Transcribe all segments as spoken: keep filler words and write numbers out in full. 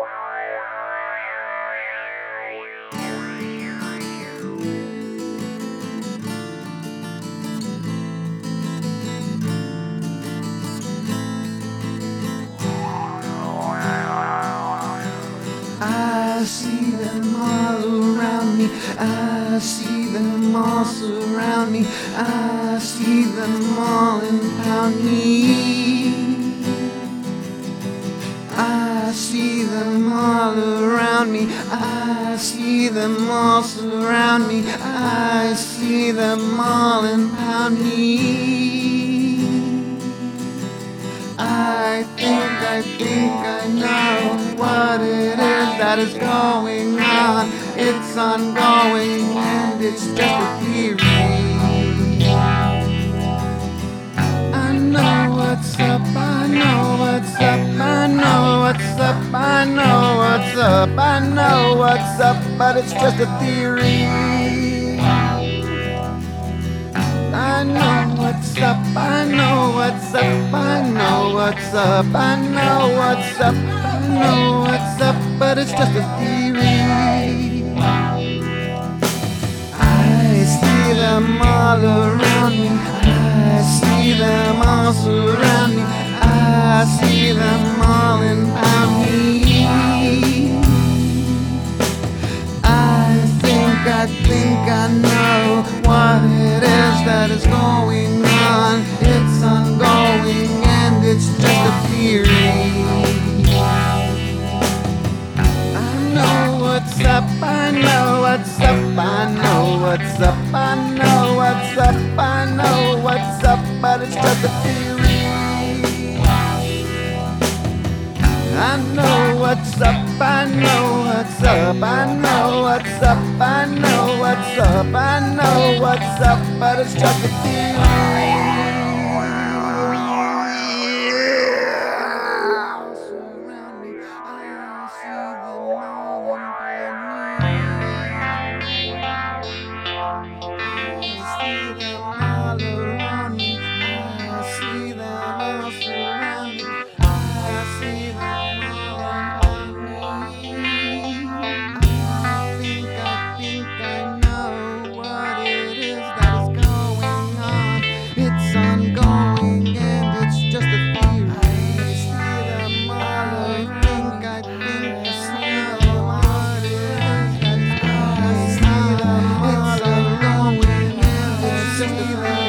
I see them all around me. I see them all surround me. I see them all impound me. I see them all around me. I see them all surround me. I see them all impound me. I think, I think I know what it is that is going on. It's ongoing and it's just a theory. I know what's up, I know what's up, I know what's up, I know what's up, I know what's up, but it's just a theory. I know what's up, I know what's up, I know what's up, I know what's up, I know what's up, but it's just a theory. I see them all around me, I see them all surround me, I see them all impound me. I think, I think I know what it is that is going on. It's ongoing and it's just a theory. I know what's up, I know what's up, I know what's up, I know what's up, I know what's up, but it's just a theory. I know what's up, I know what's up, I know what's up, I know what's up, I know what's up, but it's just a theory.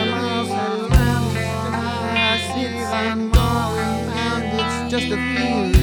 Just a few